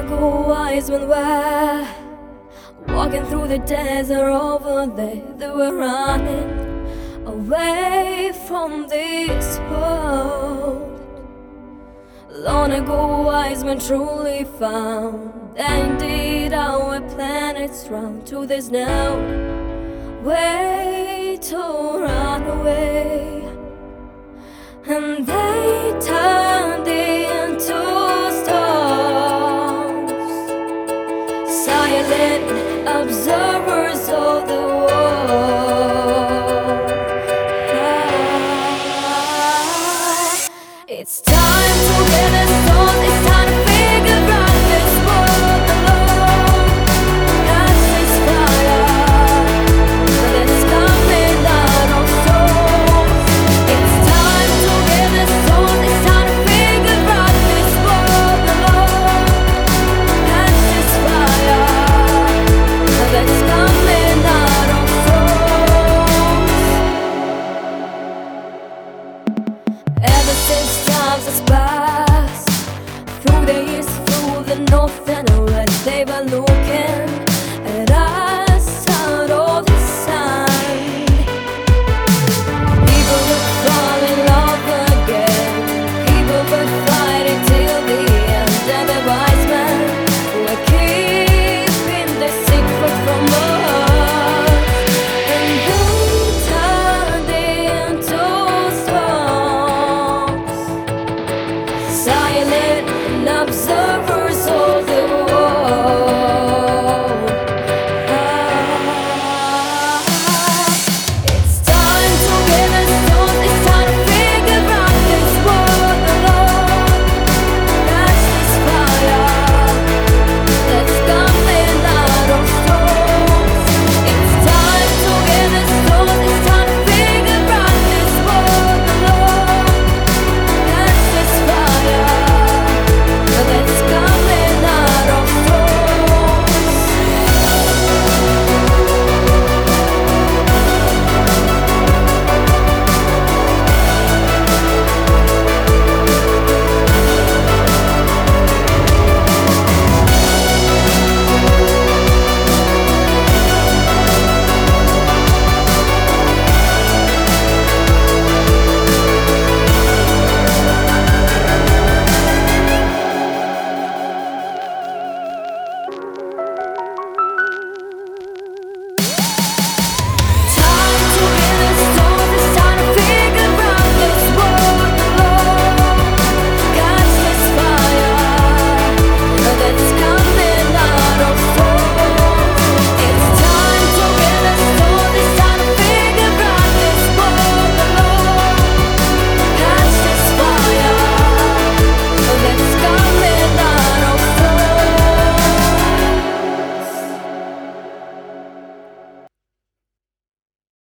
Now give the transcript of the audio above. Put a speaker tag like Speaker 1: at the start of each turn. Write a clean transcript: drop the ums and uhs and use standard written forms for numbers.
Speaker 1: ago, wise men were walking through the desert over there. They were running away from this world. Long ago, wise men truly found that indeed our planet's round. To there's no way to run away, and they turned into stars, silent observers of the world. It's time to get a stone. It's time to figure out this world alone. Catch this fire that's coming out of souls. It's time to get a stone. It's time to figure out this world alone. Catch this fire that's coming out of souls. Ever since times has passed, through the east, through the north and the west, they were looking at us out of the sun. People would fall in love again, people would fight it till the end, and the wise men were keeping the secret from us, and they turned into stars, silent observers of the world.